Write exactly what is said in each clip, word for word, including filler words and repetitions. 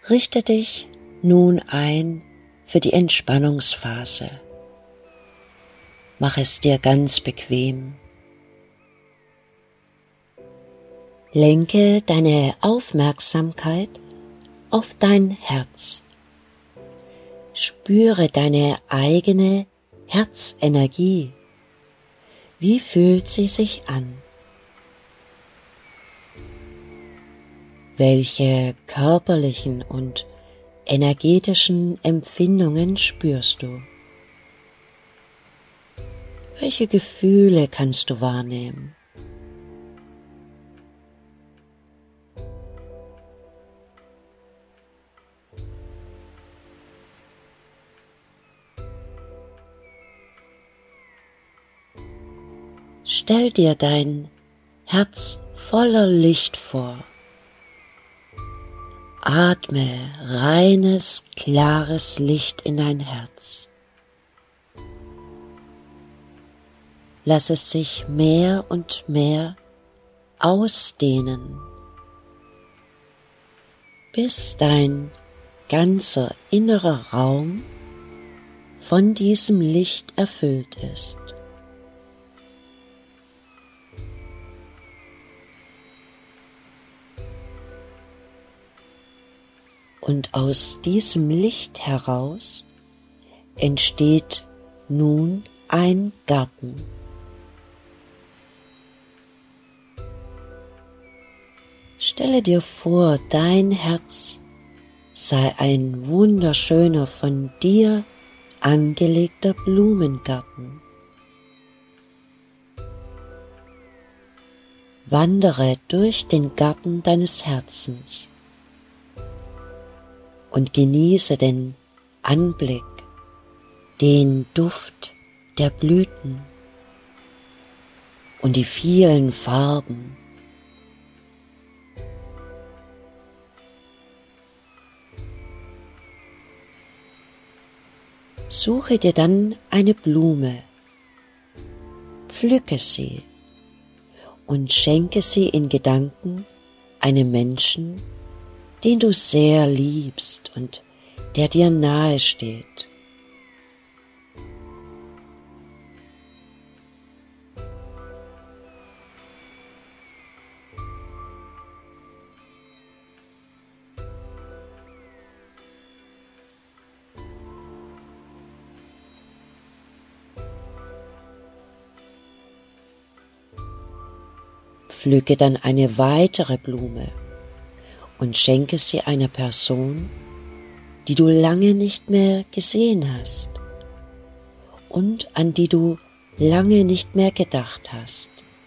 Richte dich nun ein für die Entspannungsphase. Mach es dir ganz bequem. Lenke deine Aufmerksamkeit auf dein Herz. Spüre deine eigene Herzenergie. Wie fühlt sie sich an? Welche körperlichen und energetischen Empfindungen spürst du? Welche Gefühle kannst du wahrnehmen? Stell dir dein Herz voller Licht vor. Atme reines, klares Licht in dein Herz. Lass es sich mehr und mehr ausdehnen, bis dein ganzer innerer Raum von diesem Licht erfüllt ist. Und aus diesem Licht heraus entsteht nun ein Garten. Stelle dir vor, dein Herz sei ein wunderschöner, von dir angelegter Blumengarten. Wandere durch den Garten deines Herzens und genieße den Anblick, den Duft der Blüten und die vielen Farben. Suche dir dann eine Blume, pflücke sie und schenke sie in Gedanken einem Menschen, den du sehr liebst und der dir nahe steht. Pflücke dann eine weitere Blume und schenke sie einer Person, die du lange nicht mehr gesehen hast und an die du lange nicht mehr gedacht hast.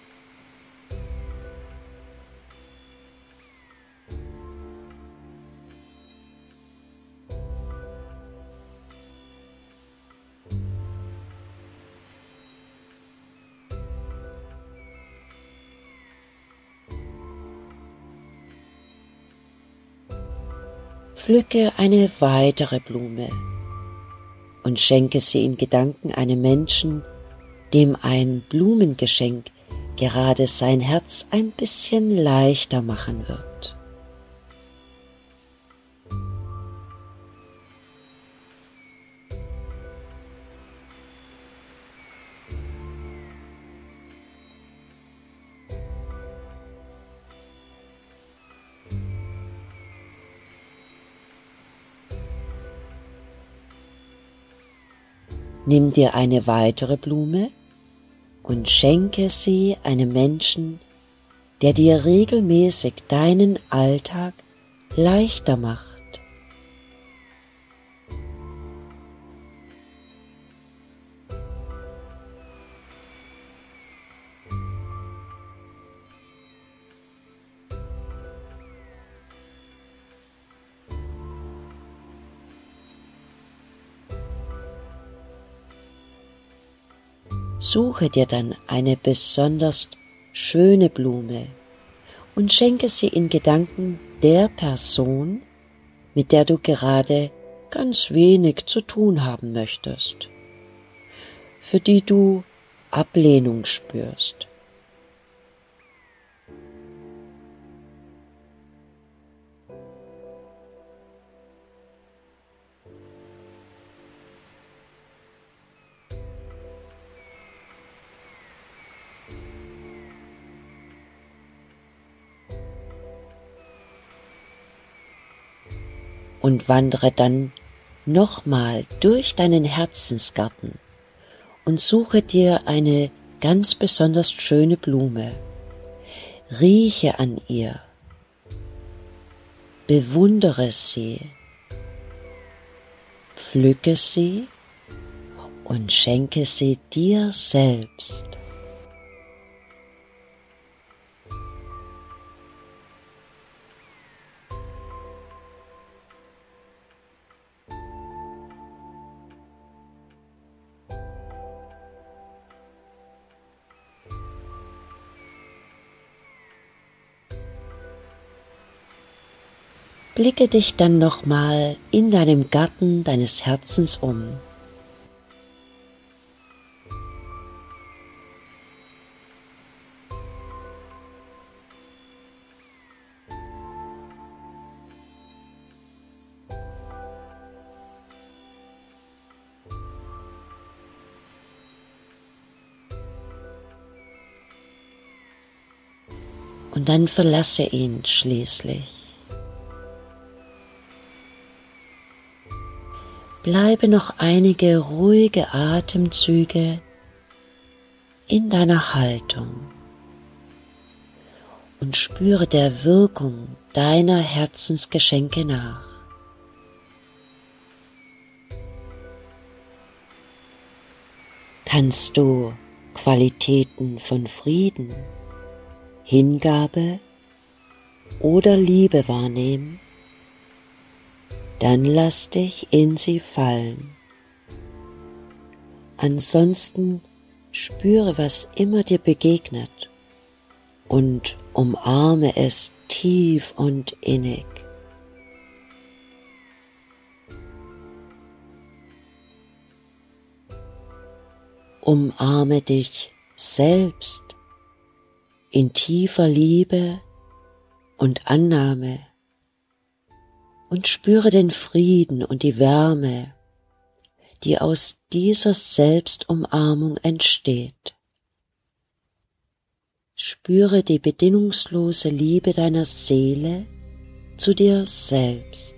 Pflücke eine weitere Blume und schenke sie in Gedanken einem Menschen, dem ein Blumengeschenk gerade sein Herz ein bisschen leichter machen wird. Nimm dir eine weitere Blume und schenke sie einem Menschen, der dir regelmäßig deinen Alltag leichter macht. Suche dir dann eine besonders schöne Blume und schenke sie in Gedanken der Person, mit der du gerade ganz wenig zu tun haben möchtest, für die du Ablehnung spürst. und wandere dann nochmal durch deinen Herzensgarten und suche dir eine ganz besonders schöne Blume. Rieche an ihr, bewundere sie, pflücke sie und schenke sie dir selbst. Blicke dich dann nochmal in deinem Garten deines Herzens um. Und dann verlasse ihn schließlich. Bleibe noch einige ruhige Atemzüge in deiner Haltung und spüre der Wirkung deiner Herzensgeschenke nach. Kannst du Qualitäten von Frieden, Hingabe oder Liebe wahrnehmen? Dann lass dich in sie fallen. Ansonsten spüre, was immer dir begegnet und umarme es tief und innig. Umarme dich selbst in tiefer Liebe und Annahme. Und spüre den Frieden und die Wärme, die aus dieser Selbstumarmung entsteht. Spüre die bedingungslose Liebe deiner Seele zu dir selbst.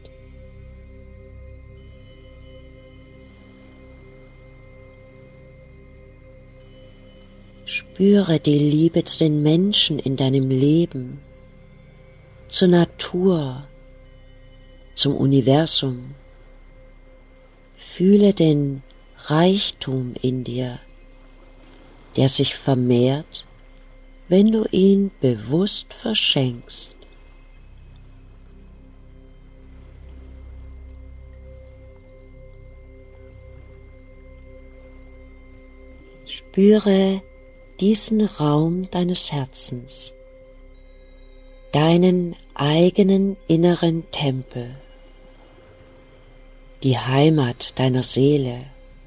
Spüre die Liebe zu den Menschen in deinem Leben, zur Natur, zum Universum. Fühle den Reichtum in dir, der sich vermehrt, wenn du ihn bewusst verschenkst. Spüre diesen Raum deines Herzens, deinen eigenen inneren Tempel, die Heimat deiner Seele.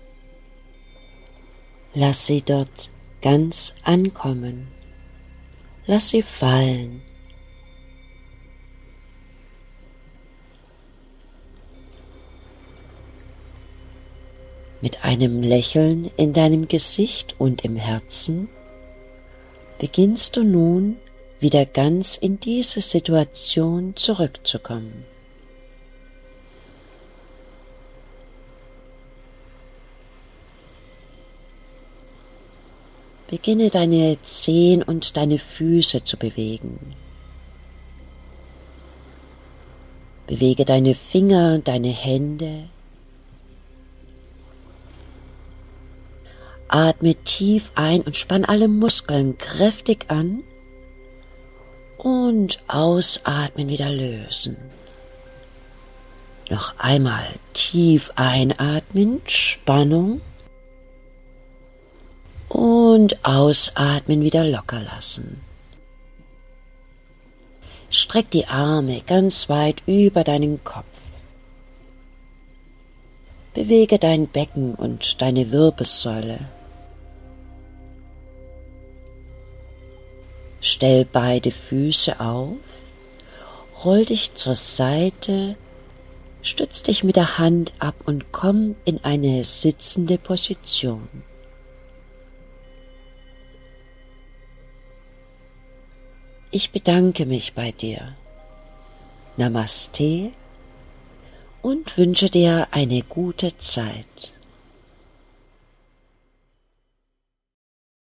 Lass sie dort ganz ankommen, lass sie fallen. Mit einem Lächeln in deinem Gesicht und im Herzen beginnst du nun wieder ganz in diese Situation zurückzukommen. Beginne deine Zehen und deine Füße zu bewegen. Bewege deine Finger, deine Hände. Atme tief ein und spann alle Muskeln kräftig an und ausatmen wieder lösen. Noch einmal tief einatmen, Spannung. Und ausatmen, wieder locker lassen. Streck die Arme ganz weit über deinen Kopf. Bewege dein Becken und deine Wirbelsäule. Stell beide Füße auf, roll dich zur Seite, stütz dich mit der Hand ab und komm in eine sitzende Position. Ich bedanke mich bei dir. Namaste und wünsche dir eine gute Zeit.